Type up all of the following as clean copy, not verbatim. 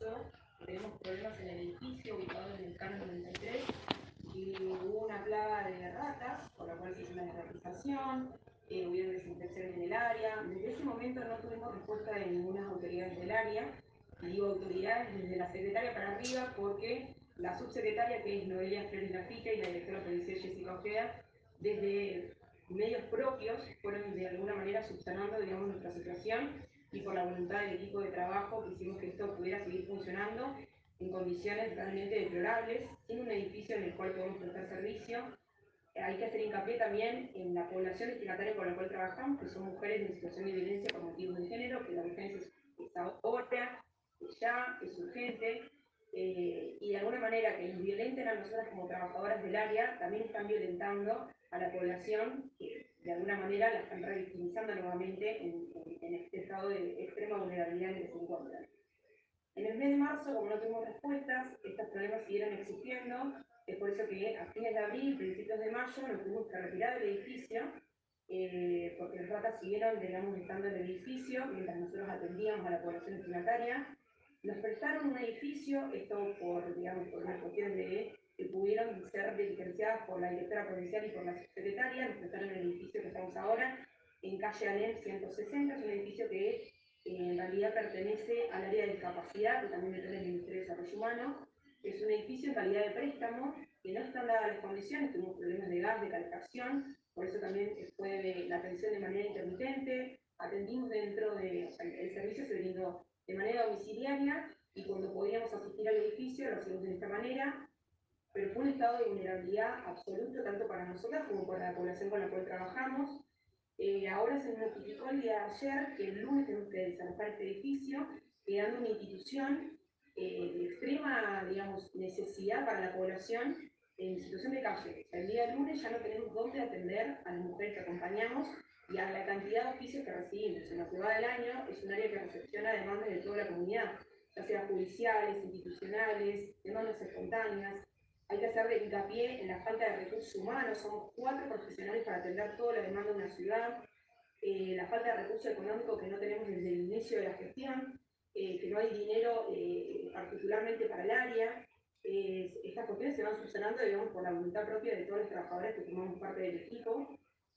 marzo tenemos problemas en el edificio ubicado en el Cano 93 y hubo una plaga de ratas, por la cual se hizo una erradicación, hubieron desinfecciones en el área. Desde ese momento no tuvimos respuesta de ninguna autoridad del área, y digo autoridades desde la secretaria para arriba porque la subsecretaria, que es Noelia Flores Lafitte, y la directora policial Jessica Ojeda, desde medios propios fueron de alguna manera subsanando, digamos, nuestra situación, y por la voluntad del equipo de trabajo que hicimos que esto pudiera seguir funcionando en condiciones realmente deplorables, sin un edificio en el cual podemos prestar servicio. Hay que hacer hincapié también en la población destinataria con la cual trabajamos, que son mujeres en situación de violencia por motivos de género, que la urgencia es ahora, ya, es urgente, y de alguna manera que nos violenten a nosotras como trabajadoras del área, también están violentando a la población, que de alguna manera la están revictimizando nuevamente en este estado de extrema vulnerabilidad en el que se encuentran. En el mes de marzo, como no tuvimos respuestas, estos problemas siguieron existiendo. Es por eso que a fines de abril, principios de mayo, nos tuvimos que retirar del edificio, porque las ratas siguieron, digamos, estando en el edificio mientras nosotros atendíamos a la población destinataria. Nos prestaron un edificio, esto por, digamos, por unas cuestiones de que pudieron ser diligenciadas por la directora provincial y por la secretaria. Nos prestaron el edificio que estamos ahora, en calle Alem 160, es un edificio que en realidad pertenece al área de discapacidad, que también depende del Ministerio de Desarrollo Humano. Es un edificio en calidad de préstamo, que no están dadas las condiciones, tuvimos problemas de gas, de calefacción, por eso también fue la atención de manera intermitente, atendimos dentro de, o sea, el servicio se brindó de manera domiciliaria, y cuando podíamos asistir al edificio lo hacíamos de esta manera, pero fue un estado de vulnerabilidad absoluto, tanto para nosotras como para la población con la cual trabajamos. Ahora se nos notificó el día de ayer que el lunes tenemos que desalojar este edificio, quedando una institución de extrema, digamos, necesidad para la población en situación de calle. O sea, el día del lunes ya no tenemos dónde atender a las mujeres que acompañamos y a la cantidad de oficios que recibimos. En lo que va del año es un área que recepciona demandas de toda la comunidad, ya sea judiciales, institucionales, demandas espontáneas. Hay que hacer de hincapié en la falta de recursos humanos. Somos 4 profesionales para atender toda la demanda de una ciudad. La falta de recursos económicos que no tenemos desde el inicio de la gestión, que no hay dinero particularmente para el área. Estas cuestiones se van subsanando, digamos, por la voluntad propia de todos los trabajadores que formamos parte del equipo.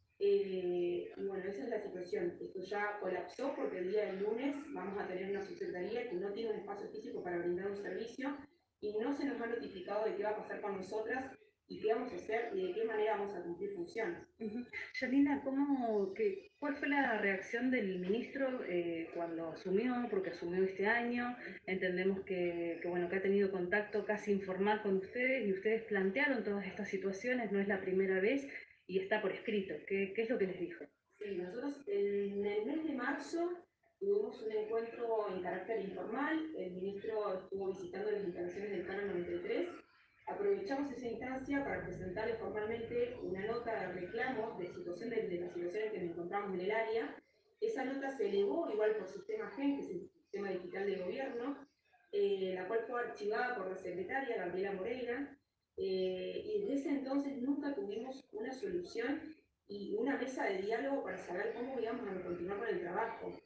Y bueno, esa es la situación. Esto ya colapsó porque el día del lunes vamos a tener una subsecretaría que no tiene un espacio físico para brindar un servicio, y no se nos ha notificado de qué va a pasar con nosotras y qué vamos a hacer y de qué manera vamos a cumplir funciones. Janina, ¿cuál fue la reacción del ministro cuando asumió? Porque asumió este año. Entendemos bueno, que ha tenido contacto casi informal con ustedes y ustedes plantearon todas estas situaciones, no es la primera vez y está por escrito. ¿Qué es lo que les dijo? Sí, nosotros en el mes de marzo tuvimos un encuentro en carácter informal. El ministro estuvo visitando las instalaciones del Cano 93. Aprovechamos esa instancia para presentarle formalmente una nota de reclamo de situación de las situaciones que nos encontramos en el área. Esa nota se elevó igual por sistema GEN, que es el sistema digital de gobierno, la cual fue archivada por la secretaria Gabriela Moreira, y desde ese entonces nunca tuvimos una solución y una mesa de diálogo para saber cómo íbamos a continuar con el trabajo.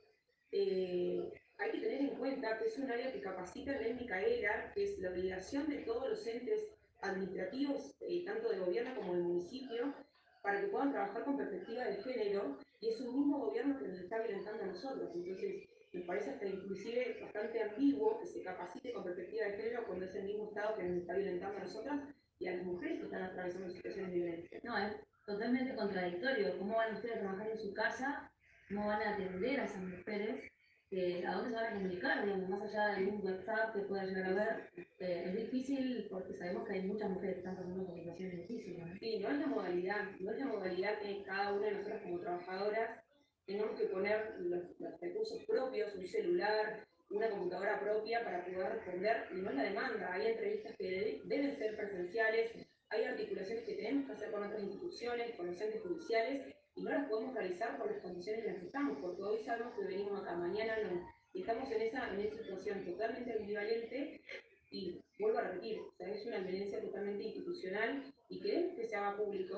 Hay que tener en cuenta que es un área que capacita la ley Micaela, que es la obligación de todos los entes administrativos, tanto de gobierno como de municipio, para que puedan trabajar con perspectiva de género, y es un mismo gobierno que nos está violentando a nosotros. Entonces, me parece hasta inclusive bastante ambiguo que se capacite con perspectiva de género cuando es el mismo Estado que nos está violentando a nosotras y a las mujeres que están atravesando situaciones de violencia. No, es totalmente contradictorio. ¿Cómo van ustedes a trabajar en su casa? ¿Cómo van a atender a esas mujeres? ¿A dónde se van a comunicar? Digamos, más allá de algún WhatsApp que pueda llegar a ver. Es difícil porque sabemos que hay muchas mujeres que están pasando por situaciones difíciles, ¿no? Sí, no es la modalidad que cada una de nosotras como trabajadoras tenemos que poner los recursos propios, un celular, una computadora propia para poder responder, y no es la demanda. Hay entrevistas que deben ser presenciales, hay articulaciones que tenemos que hacer con otras instituciones, con los entes judiciales, y no las podemos realizar por las condiciones en las que estamos, porque hoy sabemos que venimos acá, mañana no. Y estamos en esa situación totalmente ambivalente, y vuelvo a repetir, o sea, es una violencia totalmente institucional y queremos que se haga público,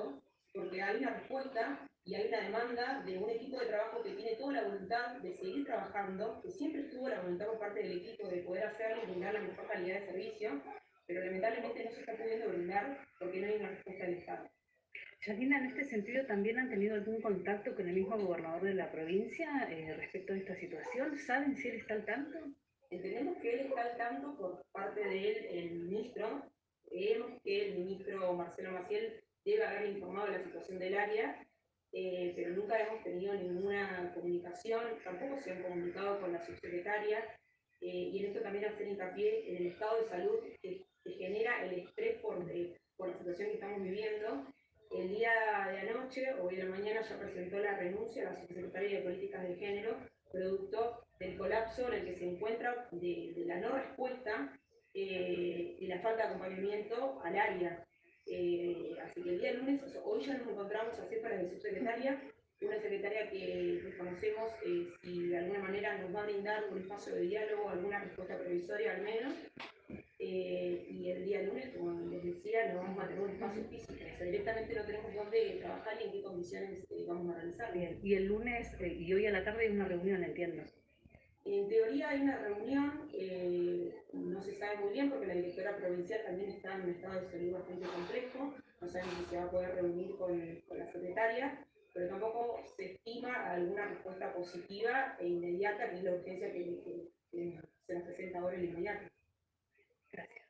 porque hay una respuesta y hay una demanda de un equipo de trabajo que tiene toda la voluntad de seguir trabajando, que siempre estuvo la voluntad por parte del equipo de poder hacerlo y brindar la mejor calidad de servicio, pero lamentablemente no se está pudiendo brindar porque no hay una respuesta del Estado. Yanina, en este sentido, ¿también han tenido algún contacto con el mismo gobernador de la provincia respecto a esta situación? ¿Saben si él está al tanto? Entendemos que él está al tanto por parte de él, el ministro. Creemos que el ministro Marcelo Maciel debe haber informado de la situación del área, pero nunca hemos tenido ninguna comunicación, tampoco se han comunicado con la subsecretaria, y en esto también hacer hincapié en el estado de salud que genera el estrés por la situación que estamos viviendo. El día de anoche, o hoy en la mañana, ya presentó la renuncia a la subsecretaria de Políticas de Género, producto del colapso en el que se encuentra de la no respuesta y la falta de acompañamiento al área. Así que el día lunes, hoy ya nos encontramos a ciertas de subsecretaria, una secretaria que desconocemos si de alguna manera nos va a brindar un espacio de diálogo, alguna respuesta provisoria al menos. Y el día lunes, como les decía, no vamos a tener un espacio físico, o sea, directamente no tenemos dónde trabajar y en qué condiciones vamos a realizar. Bien, y el lunes y hoy a la tarde hay una reunión, entiendo. En teoría hay una reunión, no se sabe muy bien porque la directora provincial también está en un estado de salud bastante complejo, no sabemos si se va a poder reunir con la secretaria, pero tampoco se estima alguna respuesta positiva e inmediata, que es la urgencia que se nos presenta ahora en inmediato. Gracias.